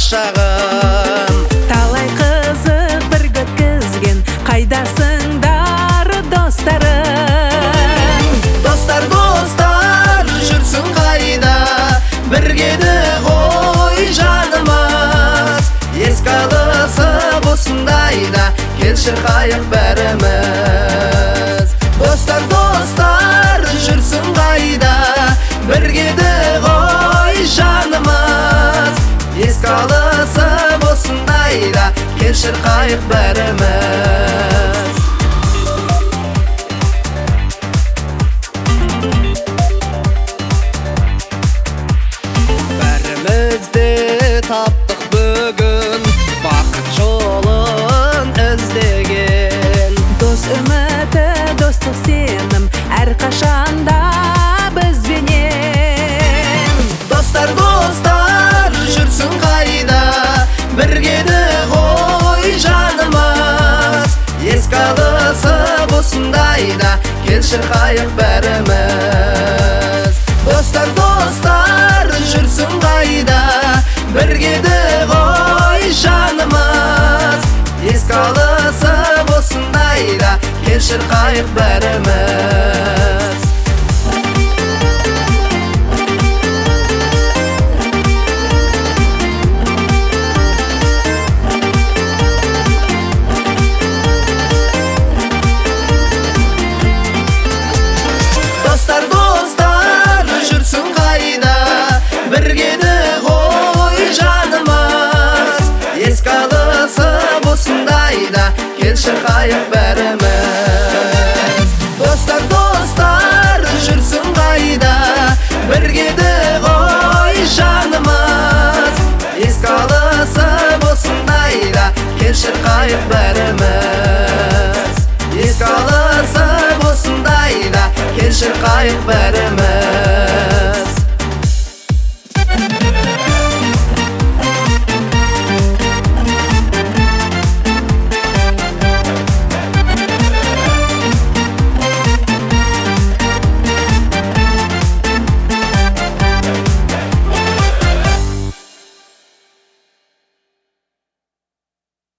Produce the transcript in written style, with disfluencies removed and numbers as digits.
шағын. Талай қызық бірге өткізген, қайдасыңдар достарым? Достар, жүрсің қайда, біргеді ғой жанымыз. Еске алысып осындайда, келші қайық бәріміз. Достар, жүрсің қайда, біргеді ғой жанымыз. Еске алысып осындайда, келші қайық бәріміз. Таптық бүгін, бақыт жолын іздеген. Дос үміті, достық сенім, әрқашанда бізбенен. Достар, жүрсің қайда, біргеді ғой жанымыз. Еске алысып осындайда, келші қайық бәріміз. Достар, жүрсің қайда, біргеді ғой жанымыз. Еске алысып осындайда, келші қайық бәріміз. Достар, жүрсің қайда, біргеді ғой жанымыз. Еске алысып осындайда, келші қайық бәріміз. Достар, жүрсің қайда, біргеді ғой жанымыз. Еске алысып осындайда, келші қайық бәріміз. Еске алысып осындайда, келші қайық бәріміз.